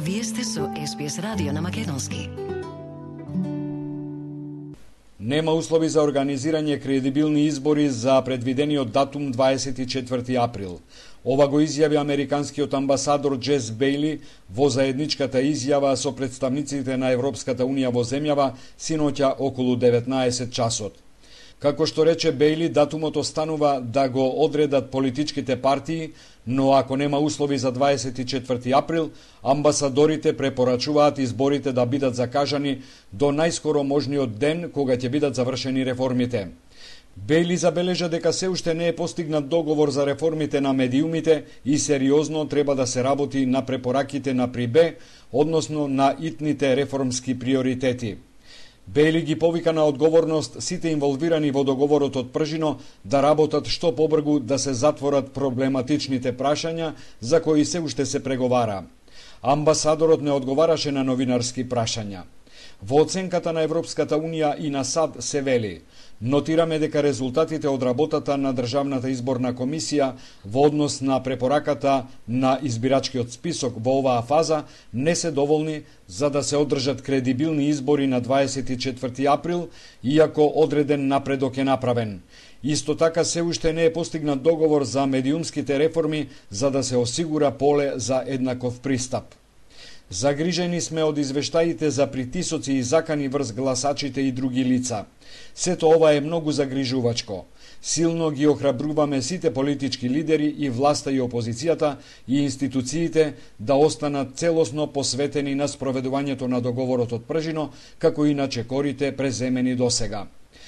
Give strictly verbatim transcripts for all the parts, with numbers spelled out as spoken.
Вие сте со Ес Би Ес радио на македонски. Нема услови за организирање кредибилни избори за предвидениот датум дваесет и четврти април. Ова го изјави американскиот амбасадор Джес Бејли во заедничката изјава со представниците на Европската унија во земјава синоќа околу деветнаесет часот. Како што рече Бејли, датумот останува да го одредат политичките партии, но ако нема услови за дваесет и четврти април, амбасадорите препорачуваат изборите да бидат закажани до најскоро можниот ден кога ќе бидат завршени реформите. Бејли забележа дека се уште не е постигнат договор за реформите на медиумите и сериозно треба да се работи на препораките на Прибе, односно на итните реформски приоритети. Бејли ги повика на одговорност сите инволвирани во договорот од Пржино да работат што побргу да се затворат проблематичните прашања за кои се уште се преговара. Амбасадорот не одговараше на новинарски прашања. Во оценката на Европската унија и на САД се вели: нотираме дека резултатите од работата на Државната изборна комисија во однос на препораката на избирачкиот список во оваа фаза не се доволни за да се одржат кредибилни избори на дваесет и четврти април, иако одреден напредок е направен. Исто така се уште не е постигнат договор за медиумските реформи за да се осигура поле за еднаков пристап. Загрижени сме од извештаите за притисоци и закани врз гласачите и други лица. Сето ова е многу загрижувачко. Силно ги охрабруваме сите политички лидери и власта и опозицијата и институциите да останат целосно посветени на спроведувањето на договорот од Пржино, како и на чекорите преземени досега.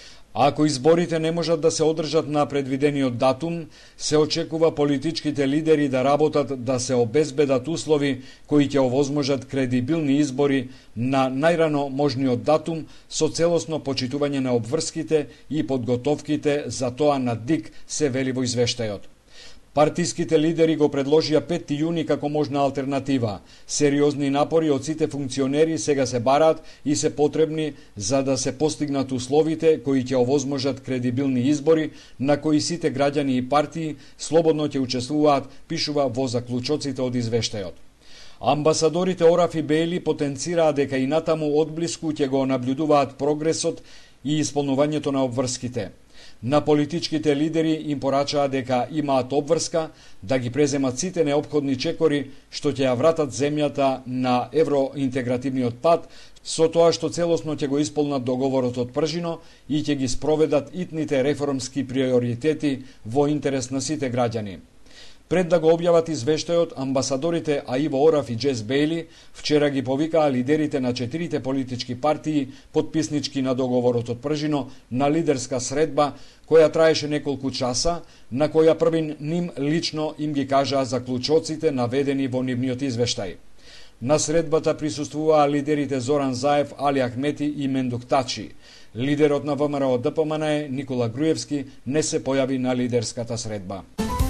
Ако изборите не можат да се одржат на предвидениот датум, се очекува политичките лидери да работат да се обезбедат услови кои ќе овозможат кредибилни избори на најрано можниот датум со целосно почитување на обврските и подготовките за тоа на ДИК, се вели во извештајот. Партиските лидери го предложија петти јуни како можна алтернатива. Сериозни напори од сите функционери сега се бараат и се потребни за да се постигнат условите кои ќе овозможат кредибилни избори на кои сите граѓани и партии слободно ќе учествуваат, пишува во заклучоците од извештајот. Амбасадорите Ораф и Бејли потенцираа дека и натаму одблиску ќе го наблюдуваат прогресот и исполнувањето на обврските. На политичките лидери им порачаа дека имаат обврска да ги преземат сите неопходни чекори што ќе ја вратат земјата на евроинтегративниот пат, со тоа што целосно ќе го исполнат договорот од Пржино и ќе ги спроведат итните реформски приоритети во интерес на сите граѓани. Пред да го објават извештајот, амбасадорите Аиво Ораф и Джес Бејли вчера ги повикаа лидерите на четирите политички партии потписнички на договорот од Пржино на лидерска средба која траеше неколку часа, на која првин ним лично им ги кажаа заклучоците наведени во нивниот извештај. На средбата присуствуваа лидерите Зоран Заев, Али Ахмети и Мендук Тачи. Лидерот на ВМРО Д П М Н Е, Никола Груевски, не се појави на лидерската средба.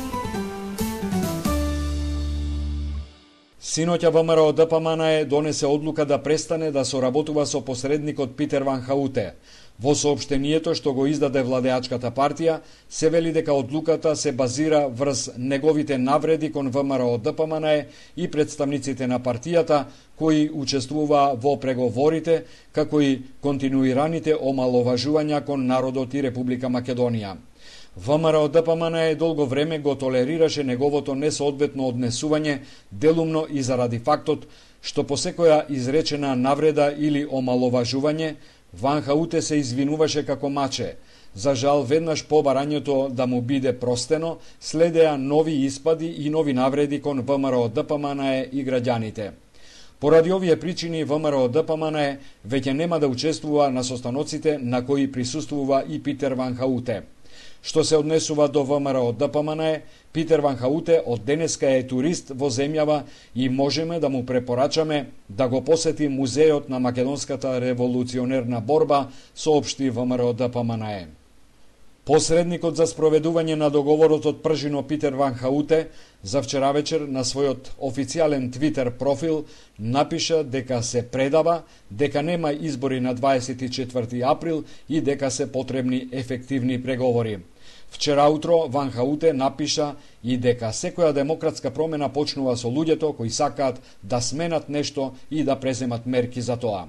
Синоќа ВМРО Д П М Н Е донесе одлука да престане да соработува со посредникот Питер Ван Хауте. Во соопштението што го издаде владеачката партија, се вели дека одлуката се базира врз неговите навреди кон ВМРО Д П М Н Е и представниците на партијата кои учествуваа во преговорите, како и континуираните омаловажувања кон народот и Република Македонија. ВМРО Д П М Н Е долго време го толерираше неговото несоодветно однесување, делумно и заради фактот што по секоја изречена навреда или омаловажување, Ван Хауте се извинуваше како маче. За жал, веднаш по барањето да му биде простено, следеа нови испади и нови навреди кон ВМРО Д П М Н Е и граѓаните. Поради овие причини, ВМРО Д П М Н Е веќе нема да учествува на состаноците на кои присуствува и Питер Ван Хауте. Што се однесува до ВМРО Д П М Н Е, Питер Ван Хауте од денеска е турист во земјава и можеме да му препорачаме да го посети музеот на македонската револуционерна борба, соопшти ВМРО Д П М Н Е. Посредникот за спроведување на договорот од Пржино Питер Ван Хауте за вчера вечер на својот официјален Твитер профил напиша дека се предава, дека нема избори на дваесет и четврти април и дека се потребни ефективни преговори. Вчера утро Ван Хауте напиша и дека секоја демократска промена почнува со луѓето кои сакаат да сменат нешто и да преземат мерки за тоа.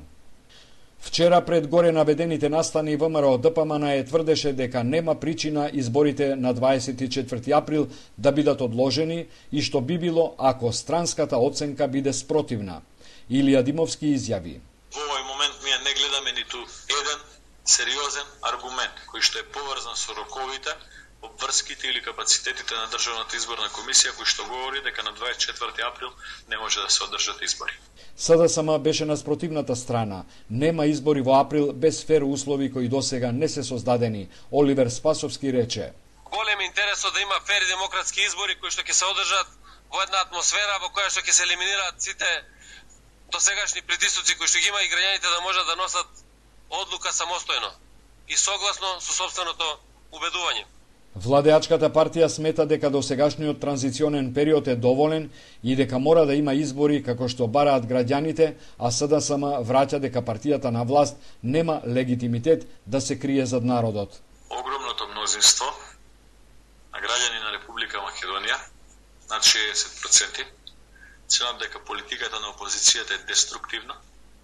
Вчера пред горе наведените настани ВМРО Д П М Н Е тврдеше дека нема причина изборите на дваесет и четврти април да бидат одложени и што би било ако странската оценка биде спротивна. Илија Димовски изјави: Во овој момент ние не гледаме ниту еден сериозен аргумент кој што е поврзан со роковите, обврските или капацитетите на Државната изборна комисија кој што говори дека на дваесет и четврти април не може да се одржат избори. С Д С М беше на спротивната страна. Нема избори во април без фер услови кои досега не се создадени. Оливер Спасовски рече: Голем интересот да има фер демократски избори кои што ќе се одржат во една атмосфера во која што ќе се елиминираат сите досегашни притисоци кои што ги има и граѓаните да можат да носат одлука самостојно и согласно со сопственото убедување. Владеачката партија смета дека досегашниот транзиционен период е доволен и дека мора да има избори како што бараат граѓаните, а С Д С М враќа дека партијата на власт нема легитимитет да се крие зад народот. Огромното мнозинство на граѓани на Република Македонија, над шеесет проценти, ценат дека политиката на опозицијата е деструктивна,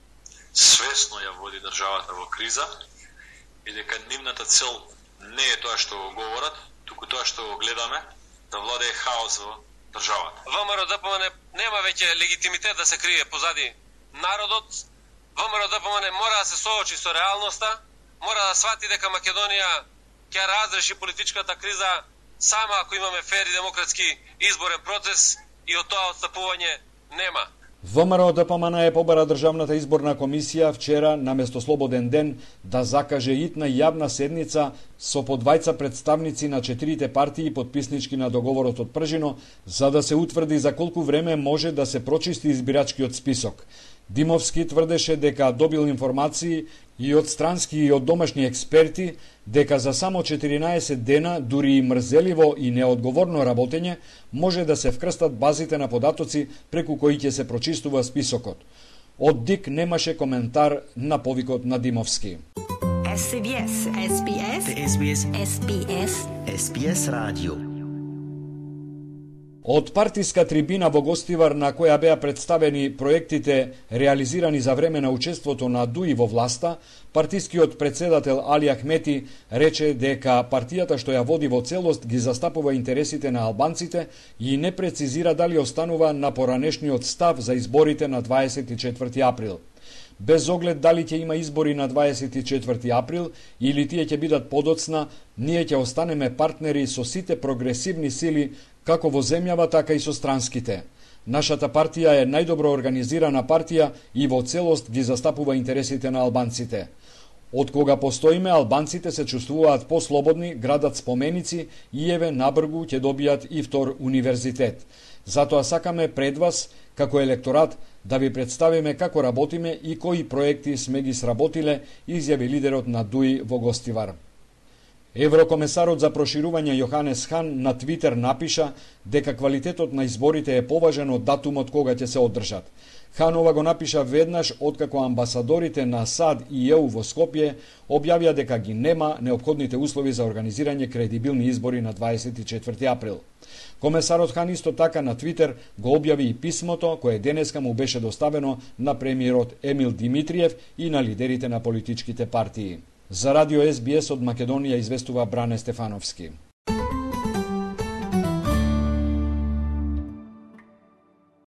свесно ја води државата во криза и дека нивната цел не е тоа што го говорат, туку тоа што го гледаме, да владее хаос во државата. ВМРО Д П М Н нема веќе легитимитет да се крие позади народот. ВМРО Д П М Н мора да се соочи со реалноста, мора да свати дека Македонија ќе разреши политичката криза само ако имаме фер и демократски изборен процес и од тоа отстапување нема. ВМРО Д П М Н Е побара Државната изборна комисија вчера наместо слободен ден да закаже итна јавна седница со по двајца представници на четирите партии подписнички на договорот од Пржино, за да се утврди за колку време може да се прочисти избирачкиот список. Димовски тврдеше дека добил информации и од странски и од домашни експерти дека за само четиринаесет дена, дури и мрзеливо и неодговорно работење, може да се вкрстат базите на податоци преку кои ќе се прочистува списокот. Од ДИК немаше коментар на повикот на Димовски. Ес Би Ес, Ес Би Ес, Ес Би Ес, Ес Би Ес, Ес Би Ес радио. Од партиска трибина во Гостивар на која беа представени проектите реализирани за време на учеството на ДУИ во власта, партискиот председател Али Ахмети рече дека партијата што ја води во целост ги застапува интересите на албанците и не прецизира дали останува на поранешниот став за изборите на дваесет и четврти април. Без оглед дали ќе има избори на дваесет и четврти април или тие ќе бидат подоцна, ние ќе останеме партнери со сите прогресивни сили како во земјава, така и со странските. Нашата партија е најдобро организирана партија и во целост ги застапува интересите на албанците. Од кога постоиме, албанците се чувствуваат послободни, градат споменици и еве набргу ќе добијат и втор универзитет. Затоа сакаме пред вас, како електорат, да ви представиме како работиме и кои проекти сме ги сработиле, изјави лидерот на ДУИ во Гостивар. Еврокомесарот за проширување Јоханес Хан на Твитер напиша дека квалитетот на изборите е поважен од датумот кога ќе се одржат. Ханова го напиша веднаш откако амбасадорите на САД и Е У во Скопје објавија дека ги нема неопходните услови за организирање кредибилни избори на дваесет и четврти април. Комесарот Хан исто така на Твитер го објави и писмото кое денеска му беше доставено на премиерот Емил Димитриев и на лидерите на политичките партии. За радио Ес Би Ес од Македонија известува Бране Стефановски.